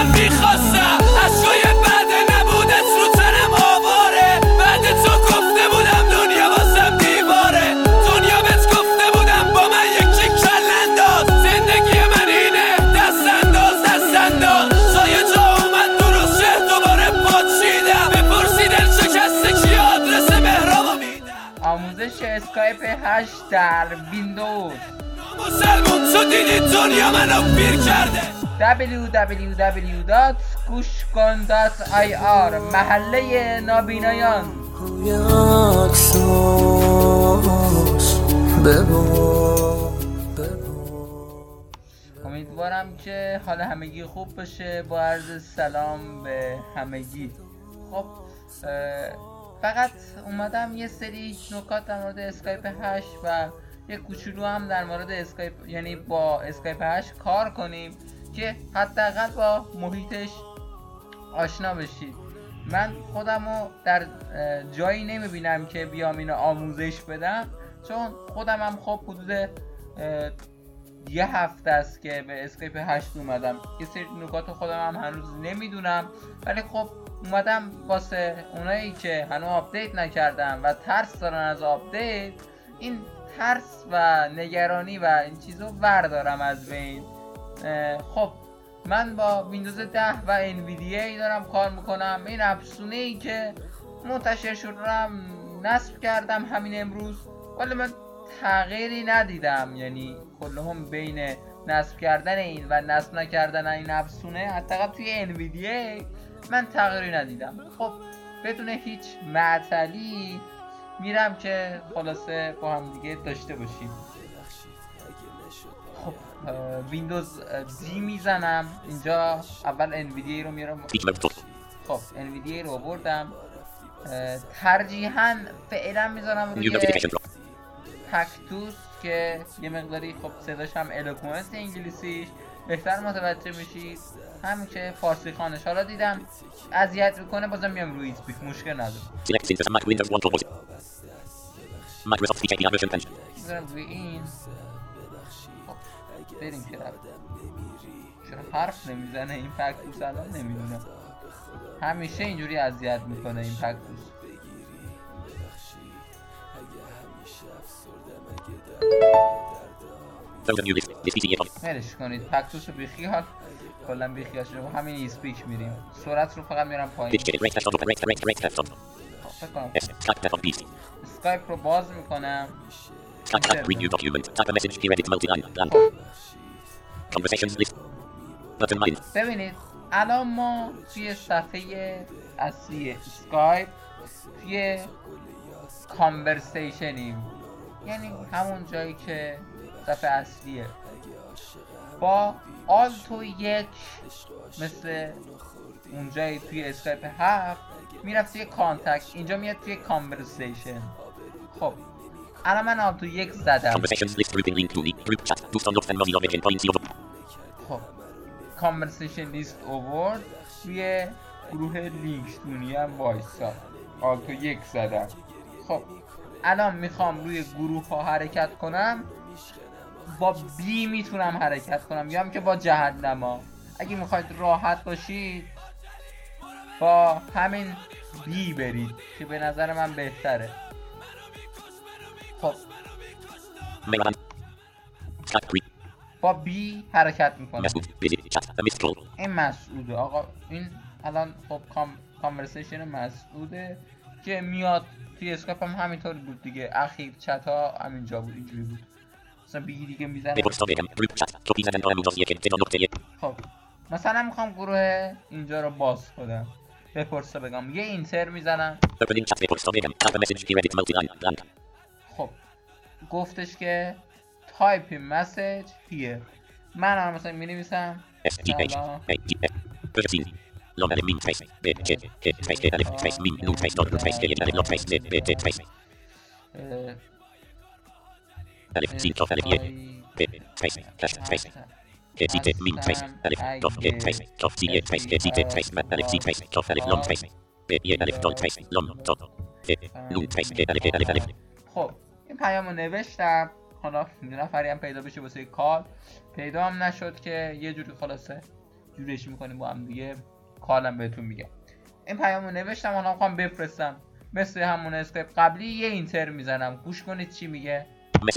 من میخواستم اشکای بعد نبودت رو تنم آواره بعد تو گفته بودم دنیا واسم دیواره دنیا بهت گفته بودم با من یکی کل انداز زندگی من اینه دست انداز سایه جا اومد درست شه دوباره پاچیدم بپرسی دل شکسته کی آدرس مهرابو میدم. آموزش اسکایپ 8 در ویندوز. مسلمون تو دیدی دنیا منو پیر کرده. www.gushkon.ir محله نابینایان. امیدوارم که حال همگی خوب باشه. با عرض سلام به همگی. خب فقط اومدم یه سری نکات در مورد اسکایپ 8 و یه کوچولو هم در مورد اسکایپ، یعنی با اسکایپ 8 کار کنیم که حداقل با محیطش آشنا بشید. من خودمو در جایی نمیبینم که بیام اینو آموزش بدم، چون خودم هم خب حدود یه هفته است که به اسکایپ 8 اومدم. یه سری نکات خودم هم هنوز نمیدونم، ولی خب اومدم واسه اونایی که هنوز آپدیت نکردن و ترس دارن از آپدیت، این ترس و نگرانی و این چیزو بردارم از بین. خب من با ویندوز 10 و انویدیا دارم کار میکنم. این افزونه ای که منتشر شد رو هم نصب کردم همین امروز، ولی من تغییری ندیدم، یعنی کلهم بین نصب کردن این و نصب نکردن این افزونه حداقل توی انویدیا من تغییری ندیدم. خب بدون هیچ معطلی میرم که خلاصه با هم دیگه داشته باشیم. خب ویندوز دی میزنم اینجا. اول انویدیا رو میارم. خب انویدیا رو آوردم. ترجیحاً فعلا میذارم روی تکتوس که یه مقداری خب صداش هم الوکوئنت انگلیسیش بهتر متوجه میشید، همین که فارسی خانش. حالا دیدم اذیت میکنه بازم میام روی اسپیک، مشکل نداره. میذارم روی این. خب بریم که رفت. چرا حرف نمیزنه این تکتوس؟ الان نمیدونم، همیشه اینجوری اذیت میکنه این تکتوس. هرش کنید تکتوس رو بیخیال، کلا بیخیال شده. همین اسپیک میریم. سرعت رو فقط میرم پایین. اسکایپ رو باز میکنم. ببینید الان ما توی صفحه اصلی اسکایپ توی کانورسیشنیم، یعنی همون جایی که صفحه اصلیه. با آلت و 1 مثل اون جایی توی اسکایپ 7 میرفت توی کانتکت، اینجا میاد توی کانورسیشن. خب الان من آلت و 1 زدم. خب کانورسیشن لیست اوورد توی گروه لینکتونی هم وایسا. آلت و 1 زدم. خب الان میخوام روی گروه ها حرکت کنم. با بی میتونم حرکت کنم یا هم که با جهنما. اگه میخواید راحت باشید با همین بی برید که به نظر من بهتره. خب با بی حرکت میکنم. این مسعوده آقا. این الان خب کانورسیشن مسعوده که میاد توی اسکایپ هم همینطور بود دیگه. اخیر چت ها همینجا بود، اینجوری بود. مثلا بی دیگه میزنم. خب مثلا میخوام گروه اینجا رو باز کنم، بپرسه بگم یه اینتر میزنم. خب گفتش که تایپ مسیج هیر. من هم مثلا مینویسم خب این پیامو نوشتم. حالا یه نفری هم پیدا بشه واسه کال، پیدا هم نشد که یه جوری خلاصه جورش میکنیم با هم دیگه. کالم بهتون میگم. این پیامو نوشتم، حالا میخوام بفرستم. مثل همون اسکایپ قبلی یه اینتر میزنم. گوش کنید چی میگه.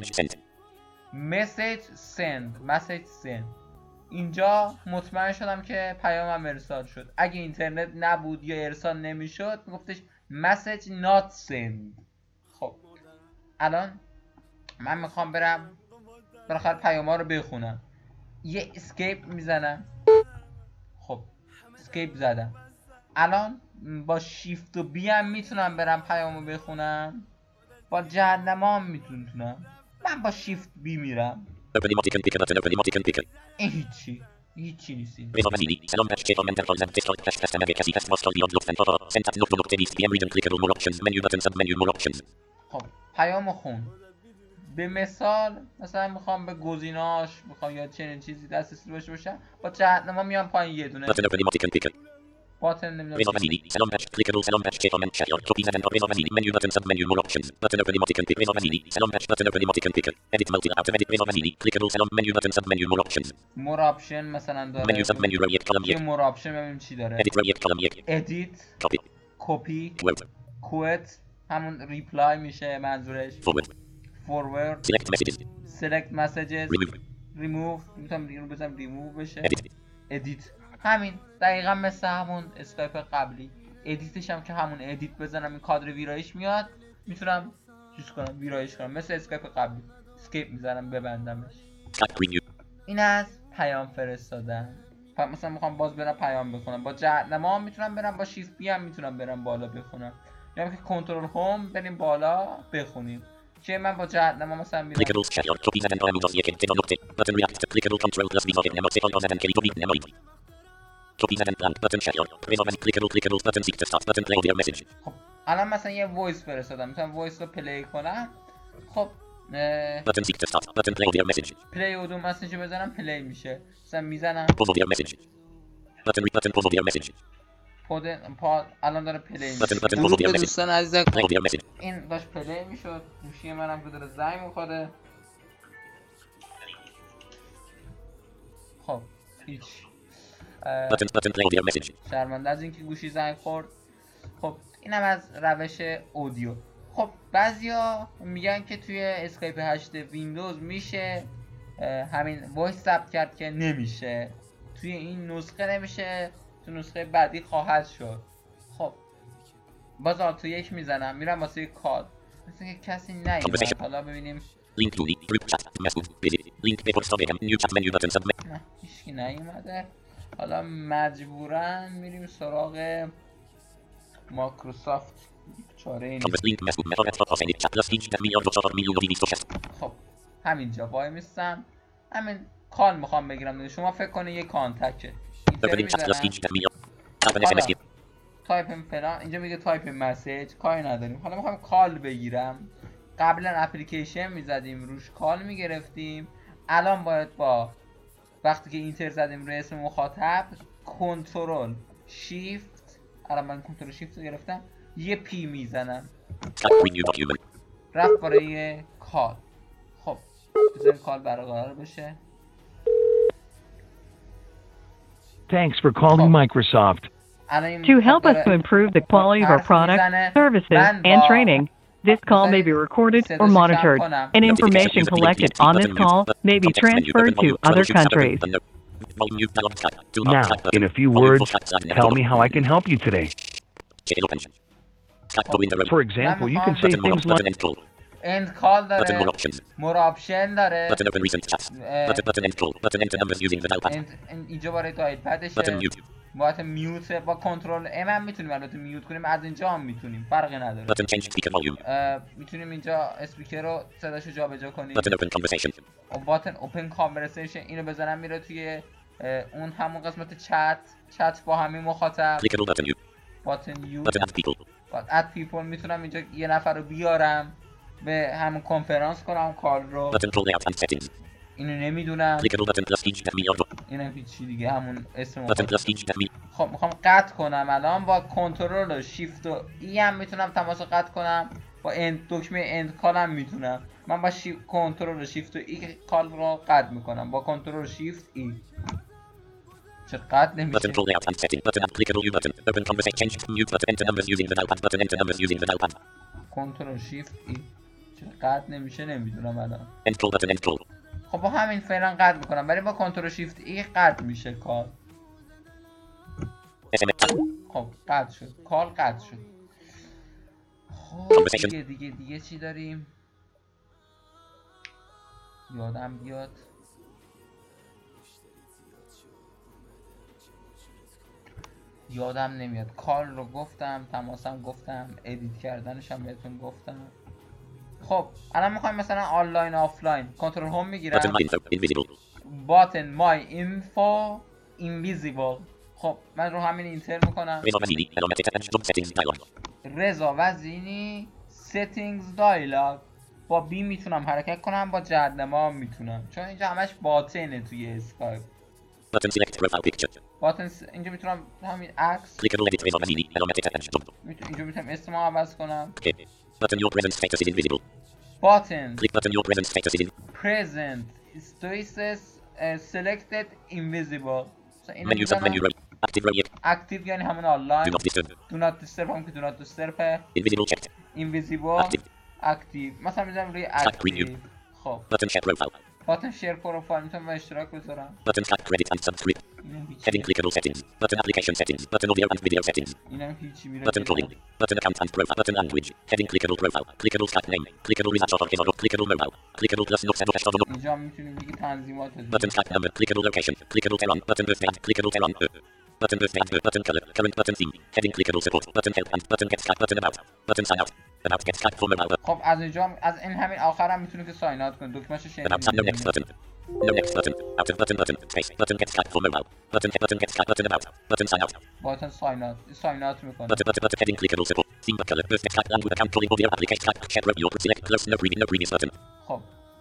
مسیج سند. اینجا مطمئن شدم که پیامم ارسال شد. اگه اینترنت نبود یا ارسال نمیشد میگفتش مسیج نات سند. خب الان من میخوام برم بالاخره پیام ها رو بخونم. یه اسکیپ میزنم. خب اسکیپ زدم. الان با شیفت و بی هم میتونم برم پیامو بخونم. با جهنما هم میتونم. من با شیفت بی میرم. این هیچی نیست. خب پیامو خون. به مثال مثلا میخوام به گزیناش یا چنین چیزی دسترسی داشته باشم، با جهنما میام پایین یه دونه باتن نمیدونم سلام بچ کلیکابل سلام بچ چه کامنت شیار کپی زدن رضا وزیری منیو باتن ساب منیو مور اپشنز باتن اوپن ایموتیکون پیک رضا وزیری سلام بچ باتن اوپن ایموتیکون پیک ادیت مالتی اوت ادیت رضا وزیری کلیکابل سلام منیو باتن ساب منیو مور اپشنز مور اپشن مثلا داره منیو ساب منیو رو یک کلم یک مور اپشن ببینیم چی داره. ادیت رو یک کلم یک ادیت کپی کوت همون ریپلای میشه منظورش. فورورد سلکت مسیجز ریموو میتونم اینو بزنم ریموو بشه. ادیت همین دقیقا مثل همون اسکایپ قبلی. ادیتش هم که همون ادیت بزنم این کادر ویرایش میاد، میتونم چیز کنم ویرایش کنم مثل اسکایپ قبلی. اسکیپ میزنم ببندمش. این از پیام فرستادن. مثلا میخوام باز برم پیام بخونم، با جهنما هم میتونم برم، با شیفت بی هم میتونم برم بالا بخونم، یا که کنترل هوم بریم بالا بخونیم. چه من با جهنما مثلا میرم خب الان مثلا یه وایس فرستادم، میتونم وایس رو پلی کنم. خب پلی اودو مسیج رو بزنم پلی میشه. مثلا میزنم الان داره پلی میشه. درود به دوستان عزیز. این داشت پلی میشد. گوشی منم که داره زنگ میخوره. خب هیچ شرمنده از اینکه گوشی زنگ خورد. خب اینم از روش اودیو. خب بعضیا میگن که توی اسکایپ 8 ویندوز میشه همین وایس ثبت کرد که نمیشه. توی این نسخه نمیشه، تو نسخه بعدی خواهد شد. خب باز آلتو یک میزنم میرم واسه کال. مثل که کسی نیومد. حالا ببینیم. نه هیچکی نیومده. حالا مجبورن میریم سراغ مایکروسافت. چاره این خب همینجا وای میستم. همین کال میخوام بگیرم. شما فکر کنید یه کانتکته. تایپ فلان اینجا میگه تایپ مسیج، کاری نداریم. حالا میخوام کال بگیرم. قبلا اپلیکیشن میزدیم روش کال میگرفتیم. الان باید با وقتی که اینتر زدیم روی اسم مخاطب کنترل شیفت، الان من کنترل شیفت رو گرفتم یه پی میزنم رفت برای کال. خب بذاریم کال برقرار بشه. Thanks for calling Microsoft. To help us to improve the quality of our products, services, and training, this call may be recorded or monitored, and information collected on this call may be transferred to other countries. Now, in a few words, tell me how I can help you today. For example, you can say things like end call داره، more option داره، اینجا برای دایل پدشه، باید میوت با کنترل ام هم میتونیم البته میوت کنیم، از اینجا هم میتونیم، فرقی نداره. میتونیم اینجا اسپیکر رو صداشو جابجا کنیم. باتن اوپن کانورسیشن اینو بزنم میره توی اون همون قسمت چت با همین مخاطب. باتن یو اد پیپل میتونم اینجا یه نفر رو بیارم به همون کنفرانس کنم کال رو. اینو نمیدونم. اینم هیچی دیگه همون اسم. خب میخوام قطع کنم الان با کنترل و شیفت و ای هم میتونم تماس قطع کنم. با اند دکمه اند کال هم میتونم. من با کنترل و شیفت و ای کال رو قطع میکنم با کنترل و شیفت ای. چقدر نمیشه. Button call layout and setting. Button applicable U button. Open conversation. Change. Mute button. Enter numbers using the nullpad button. Enter numbers using the nullpad. کنترل شیفت ای. چقدر نمیشه نمیدونم الان. End call button. End call. خب با همین فعلا قطع میکنم ولی با کنترل شیفت ای قطع میشه کال. SMS. خب قطع شد. کال قطع شد. خب دیگه چی داریم؟ یادم بیاد. یادم نمیاد. کال رو گفتم، تماسم گفتم، ادیت کردنش هم بهتون گفتم. خب الان میخوایم مثلا آنلاین آفلاین کنترل هوم میگیرم. باتن مای اینفو اینویزیبل. خب من رو همین اینتر میکنم. رضا وزینی settings dialog. با بی میتونم حرکت کنم، با جهت‌نما میتونم، چون اینجا همش باتنه توی اسکایپ. Button select profile picture. باتن اینجا میتونم همین عکس. Clickable edit Reza Vazili. اینجا میتونم اسمو عوض کنم. Button your present status is invisible. باتن Click button your present status is present status selected invisible. menu sub menu row. Active row yet. اکتیو یعنی همون آنلاین. Do not disturb. Do not disturb هم که do not disturb. Invisible checked. invisible Active. اکتیو. مثلا میذارم روی Stack اکتیو. preview. خب Button share profile. باتن شیر پروفایل میتونم با اشتراک بذارم. Button stack credit and subscript. Heading clickable settings. Button application settings. Button audio and video settings. اینم هیچی میره. Button calling. Button account and profile. Button language. Heading clickable profile. Clickable stack name. Clickable wizard of Kizor. Clickable mobile. Clickable plus no set of اینجا میتونیم دیگه تنظیمات Button stack number. Clickable location. Clickable Tehran. Button birthday. Clickable Tehran. Button birthday. Button color. Current button theme. Heading clickable support. Button help and button get Skype. Button about. Button sign out. About get Skype for mobile. خب از اینجا از این همین آخر هم میتونید که ساین اوت کنید. دکمه‌شو شنیدید. About no next button. No next button. Out of button. Space. Button get Skype for mobile. Button get Skype. Button about. Button sign out. باتن ساین اوت میکنه. Button heading clickable support. Theme color. Birthday Skype language account calling audio application Skype chat review. Select close no previous button. خب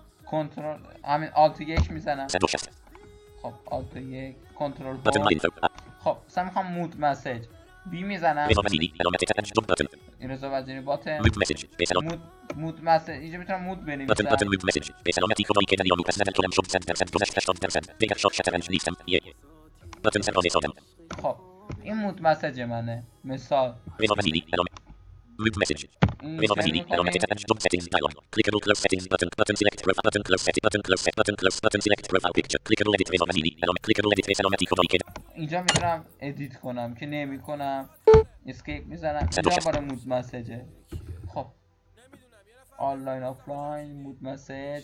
کنترل همین آلت 1 میزنم. Send or chest. خب آلت 1 کنترل Button my info. خب مثلا میخوام مود مسیج بی میزنم. Reza Vazili. Element attached button. این رضا وزیری باتن Move message. Base مود مسیج اینجا میتونم مود بنویسم. button move message. Base element equal to Daniel Lucas 7 column short send possession bigger short shatter and leave them. Yeah. Button send on this on them. خب این مود مسیج منه. مثال Reza Vazili. Element. Move message. Reza Vazili. Element attached settings dialog. Clickable close settings button. Button select profile. Button close setting. Button close set. Button close. Button select profile picture. Clickable edit Reza Vazili. Element. Clickable edit base element equal to اینجا میتونم ادیت کنم که نمی کنم. اسکیپ میزنم. اینجا برای مود مسیجه. خب آنلاین آفلاین مود مسیج.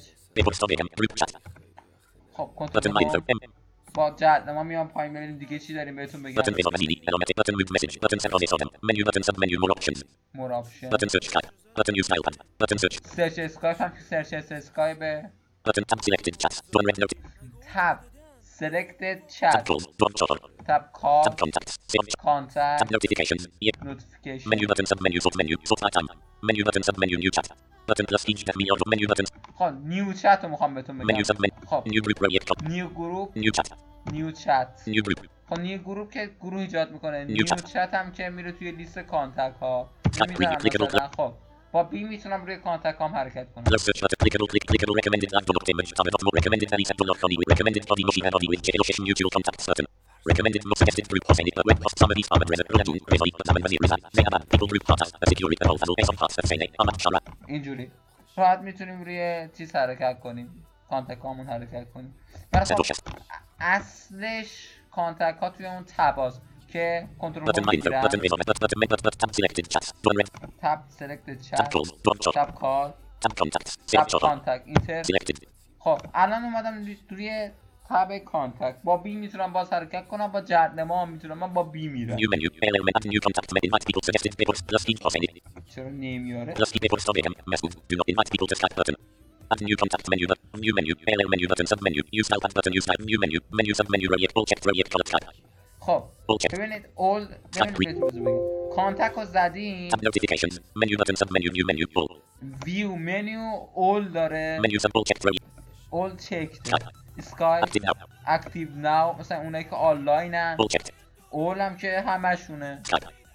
خب کنترل با جهت‌نما میام پایین ببینیم دیگه چی داریم بهتون بگم. Button Reza Vazili. Element. Button move message. Button send on this on them. Menu button sub menu more options. more option. Button search Skype. Button use dial pad. Button search. سرچ اسکایپ هم که سرچ اسکایپ. Button tab selected chat. One red note. تاب selected Tab chat. calls. One shot. تاب call. Tab contacts. Save. contact. Tab notifications. Yep. notification. Menu button sub menu sort menu sort by time. Menu button sub menu new chat. Button plus each that me on menu buttons. خب نیو چت رو میخوام بهتون بگم. Menu sub menu. خب New group row yet. نیو گروپ. New chat. نیو چت. New group. خب نیو گروپ که گروه ایجاد میکنه. نیو chat. چت هم که میره توی لیست کانتکت ها. Chat clickable. خب با بی میتونم روی کانتکت هم حرکت کنم. Close search button. Clickable recommended live download image. Tab of more recommended value set download funny with recommended body moshi body with location mutual contacts button. Recommended most suggested group Hossein web post summary Ahmed Reza Rajun Reza Zaman Wazir Reza Zainab people group contacts security all fazil some parts of Sayyid Ahmad Shara. اینجوری راحت میتونیم روی چیز حرکت کنیم. کانتکت هامون حرکت کنیم. برای اصلش کانتکت ها توی اون تباست که کنترل Button رو میگیرن. tab selected chat. One red. تاب selected Tab chat. calls. One shot. تاب کال. Tab contacts. تاب Save shot. کانتکت اینتر. Selected. خب الان اومدم روی تاب کانتکت. با بی میتونم باز حرکت کنم، با جهت‌نما هم میتونم. من با بی میرم. New menu. Element new contacts. Invite people suggested people plus each Hossein. چرا نمیاره؟ Plus people stop again. Message. Do not invite people to Skype button. Add new contact menu button. New menu. LL menu button sub menu. Use dial pad button. Use type. New menu. Menu sub menu row yet. All checked row yet. Color Skype. خب All checked. ببینید اول ببینید کانتکت رو زدیم. Tab notifications. Menu button sub menu. New menu. All. ویو منیو اول داره. Menu sub all checked row yet. اول چکت. اسکایپ Active now. اکتیو ناو مثلا اونایی که آنلاینن. All checked. اول هم که همشونه. Skype.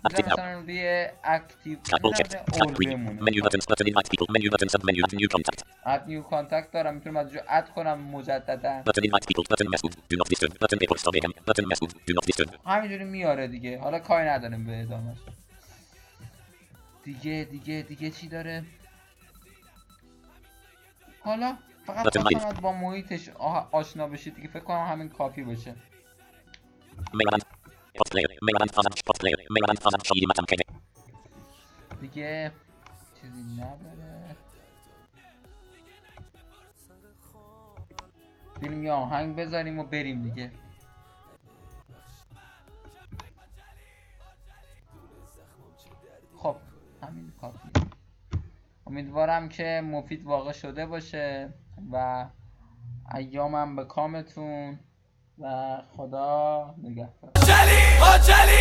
اینجا مثلا روی اکتیو بمونه. Menu buttons, button invite people, menu button sub menu, new contact. اد نیو کانتکت دارم، میتونم از اونجا اد کنم مجددا. Button invite people, button message, do not disturb, button report stop AM, button message, do not disturb. همینجوری میاره دیگه. حالا کاری نداریم به ادامهش. دیگه چی داره؟ حالا فقط خواستم با محیطش آشنا بشید دیگه، فکر کنم همین کافی باشه. دیگه چیزی نداره. بریم یه آهنگ بذاریم و بریم دیگه. خب همین کافی. امیدوارم که مفید واقع شده باشه و ایامم به کامتون و خدا نگهدار.